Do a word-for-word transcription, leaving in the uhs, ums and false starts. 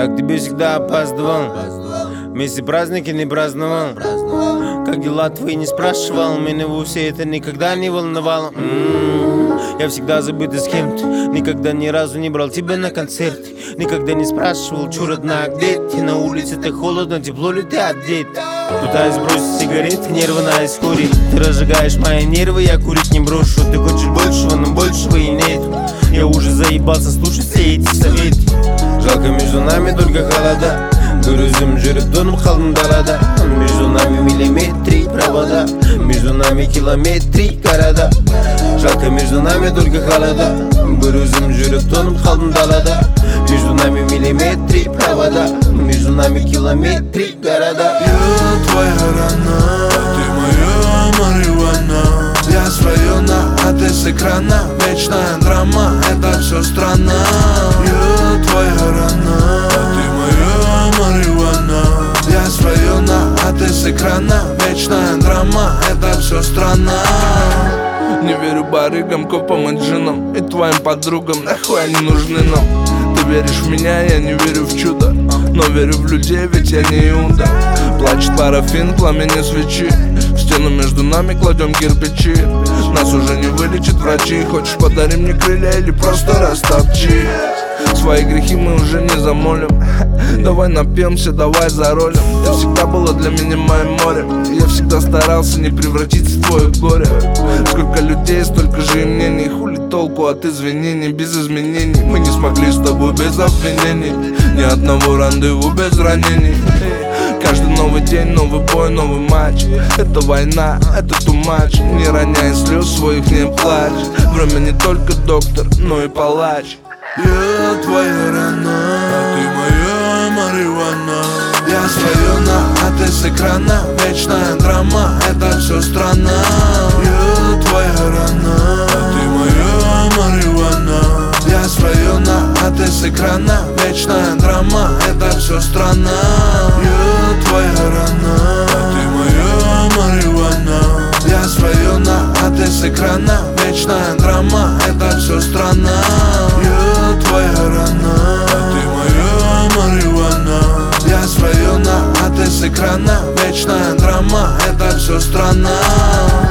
Я к тебе всегда опаздывал, вместе праздники не праздновал. Как дела твои не спрашивал, меня вовсе это никогда не волновало. М-м-м. Я всегда забытый с кем-то, никогда ни разу не брал тебя на концерт. Никогда не спрашивал, чё, родная, где ты? На улице так холодно, тепло ли ты одет? Пытаюсь бросить сигареты, нервы на искуре. Ты разжигаешь мои нервы, я курить не брошу. Ты хочешь большего, но большего и нет. Я уже заебался слушать все эти советы. Жалко, между нами только холода. Gözüm жүріп donып қалдым далада. Между нами миллиметры провода, между нами километры города. Жалко, между нами только холода. Gözüm жүріп donып қалдым далада. Между нами миллиметры провода, между нами километры города. Я твоя рана, ты моя марихуана. Я с района, а ты с экрана. Вечная драма, это все странно. Я твоя рана, ты моя марихуана. Я с района, а ты с экрана. Вечная драма, это все странно. Не верю барыгам, копам и джинам и твоим подругам, нахуй они нужны нам. Ты веришь в меня, я не верю в чудо, но верю в людей, ведь я не Иуда. Плачет парафин, пламени свечи, в стену между нами кладем кирпичи. Нас уже не вылечат врачи. Хочешь, подари мне крылья или просто растопчи. Свои грехи мы уже не замолим. Давай напьемся, давай заролим. Ты всегда была для меня моим морем. Я всегда старался не превратиться в твое горе. Сколько людей, столько же и мнений. Хули толку от извинений без изменений. Мы не смогли с тобой без обвинений. Ни одного рандеву без ранений. Каждый новый день, новый бой, новый матч. Это война, это too much. Не роняй слез своих, не плачь. Время не только доктор, но и палач. Я твоя рана, а ты моя марихуана. Я с района, а ты с экрана. Вечная драма, это все странно. Я твоя рана, а ты моя марихуана. Я с района, а ты с экрана. Вечная драма, это все странно. Я твоя рана, а ты моя марихуана. Я с района, а ты с экрана. Вечная драма, это все странно. Я твоя рана, а ты моя марихуана. Я с района, а ты с экрана. Вечная драма, это все странно.